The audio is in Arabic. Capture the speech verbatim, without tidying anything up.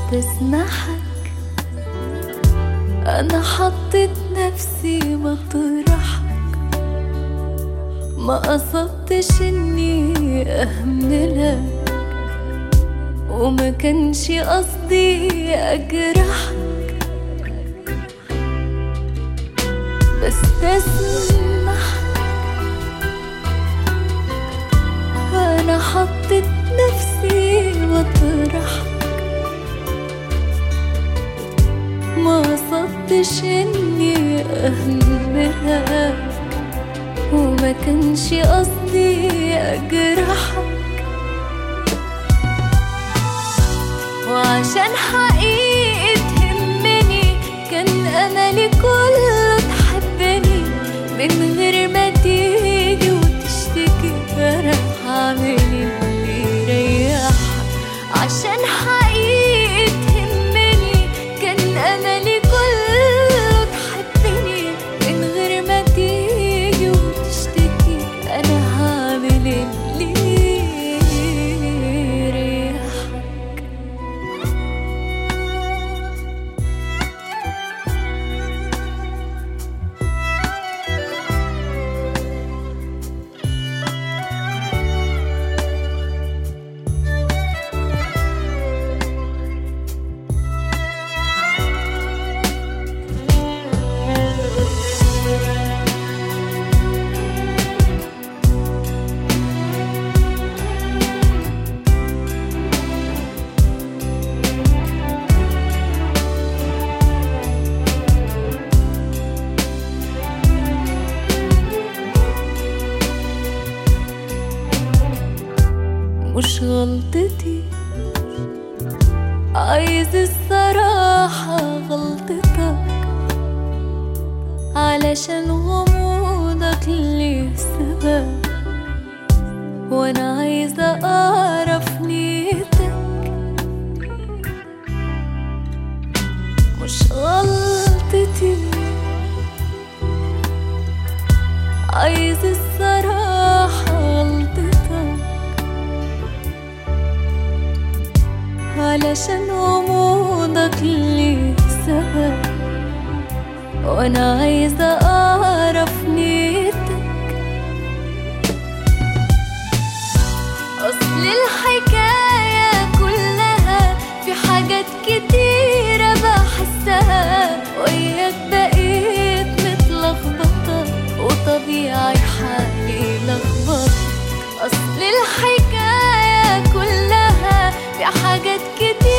تسمحك، أنا حطيت نفسي مطرحك، ما قصدتش إني أهملك، وما كانش قصدي أجرحك، بس تسمحك أنا حطيت نفسي مطرحك، ما قصدتش إني أهملك، وما كانش قصدي أجرحك، وعشان حقيقي تهمني كان أملي كله تحبني من غير ما تيجي وتشتكي. أنا هعمل اللي يريحك عشان حقيقي تهمني، كان أملي كله تحبني من غير ما تيجي وتشتكي. أنا هعمل اللي مش غلطتي، عايز الصراحة غلطتك، علشان غموضك ليه سبب، وانا عايزة اعرف نيتك. مش غلطتي، عايز الصراحة غلطتك، علشان غموضك ليه سبب، وانا عايزة اعرف نيتك. اصل الحكاية كلها في حاجات كتيرة بحسها، وياك بقيت متلخبطة وطبيعي حالي لخبطة. اصل الحكاية كلها في حاجات كتير